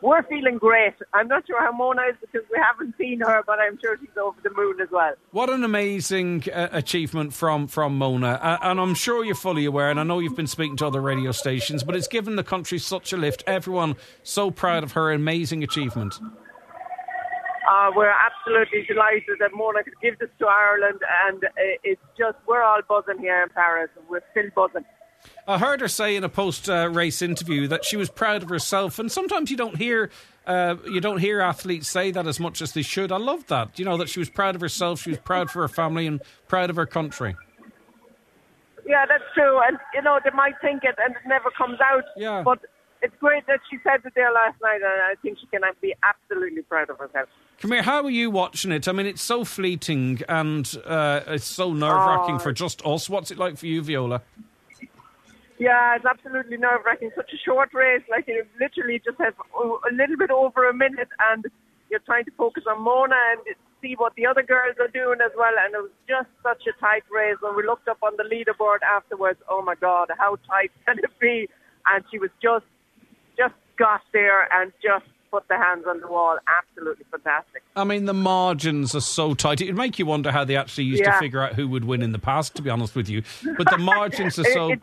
we're feeling great. I'm not sure how Mona is because we haven't seen her, but I'm sure she's over the moon as well. What an amazing achievement from Mona. And I'm sure you're fully aware, and I know you've been speaking to other radio stations, but it's given the country such a lift. Everyone so proud of her amazing achievement. We're absolutely delighted that Mona could give this to Ireland, and it's just, we're all buzzing here in Paris, and we're still buzzing. I heard her say in a post-race interview that she was proud of herself, and sometimes you don't hear athletes say that as much as they should. I love that, that she was proud of herself, she was proud for her family, and proud of her country. Yeah, that's true, and they might think it, and it never comes out. Yeah. But it's great that she said it there last night, and I think she can be absolutely proud of herself. Come here, how are you watching it? I mean, it's so fleeting, and it's so nerve-wracking for just us. What's it like for you, Viola? Yeah, it's absolutely nerve-wracking. Such a short race, like you literally just have a little bit over a minute, and you're trying to focus on Mona and see what the other girls are doing as well. And it was just such a tight race. When we looked up on the leaderboard afterwards, oh my God, how tight can it be? And she was just got there and just put the hands on the wall. Absolutely fantastic. I mean, the margins are so tight. It would make you wonder how they actually used to figure out who would win in the past, to be honest with you. But the margins are so...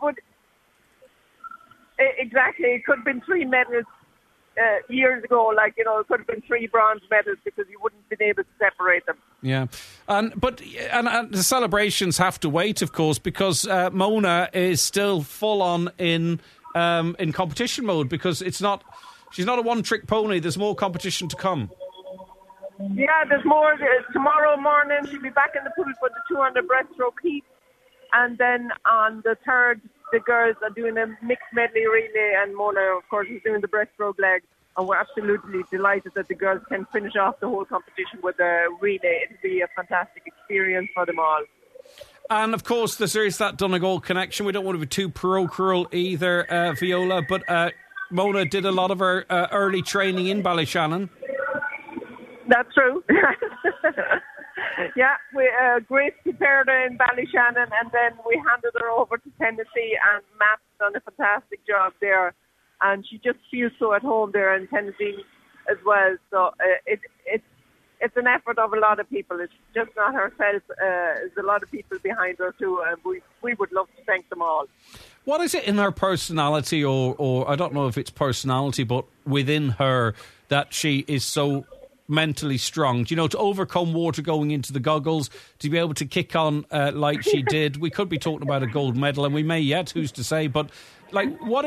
Exactly. It could have been 3 medals years ago. It could have been 3 bronze medals because you wouldn't have been able to separate them. Yeah. And the celebrations have to wait, of course, because Mona is still full on in competition mode because she's not a one-trick pony. There's more competition to come. Yeah, there's more. Tomorrow morning she'll be back in the pool for the 200 breaststroke heat. And then on the 3rd, the girls are doing a mixed medley relay, and Mona, of course, is doing the breaststroke leg. And we're absolutely delighted that the girls can finish off the whole competition with a relay. It'll be a fantastic experience for them all. And, of course, there is that Donegal connection. We don't want to be too parochial either, Viola, but Mona did a lot of her early training in Ballyshannon. That's true. Yeah, Grace prepared her in Ballyshannon, and then we handed her over to Tennessee, and Matt's done a fantastic job there. And she just feels so at home there in Tennessee as well. So it's an effort of a lot of people. It's just not herself. There's a lot of people behind her too, and we would love to thank them all. What is it in her personality, or I don't know if it's personality, but within her that she is so mentally strong, to overcome water going into the goggles, to be able to kick on like she did? We could be talking about a gold medal, and we may yet, who's to say, but what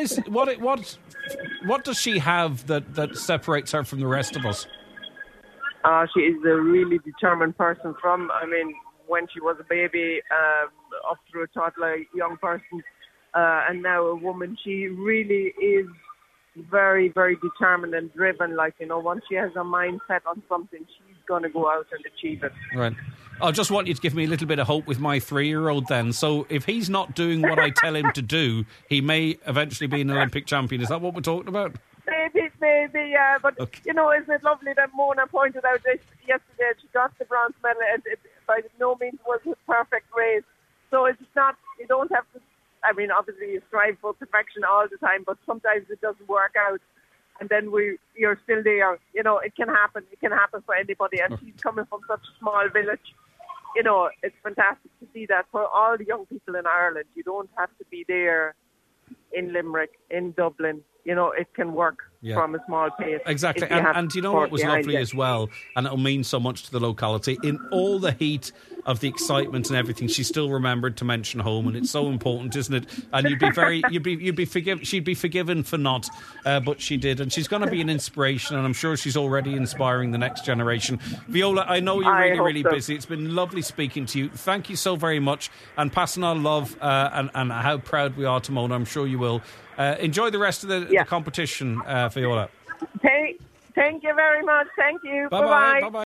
does she have that separates her from the rest of us? She is a really determined person when she was a baby, up through a toddler, young person, and now a woman. She really is very, very determined and driven. Once she has her mind set on something, she's going to go out and achieve it. Right. I just want you to give me a little bit of hope with my 3-year-old then. So if he's not doing what I tell him to do, he may eventually be an Olympic champion. Is that what we're talking about? Maybe, yeah. But, isn't it lovely that Mona pointed out this yesterday? She got the bronze medal, and it by no means was a perfect race. So it's not, you don't have to, obviously you strive for perfection all the time, but sometimes it doesn't work out. And then you're still there. It can happen. It can happen for anybody. And she's coming from such a small village. It's fantastic to see that for all the young people in Ireland. You don't have to be there in Limerick, in Dublin. It can work from a small pace. Exactly. And you know what was lovely as well, and it'll mean so much to the locality, in all the heat of the excitement and everything, she still remembered to mention home, and it's so important, isn't it? And she'd be forgiven for not, but she did, and she's going to be an inspiration, and I'm sure she's already inspiring the next generation. Viola, I know you're really busy. It's been lovely speaking to you. Thank you so very much, and passing on love and how proud we are to Mona. I'm sure you will. Enjoy the rest of the competition, Viola. Thank you very much. Thank you. Bye-bye. Bye-bye.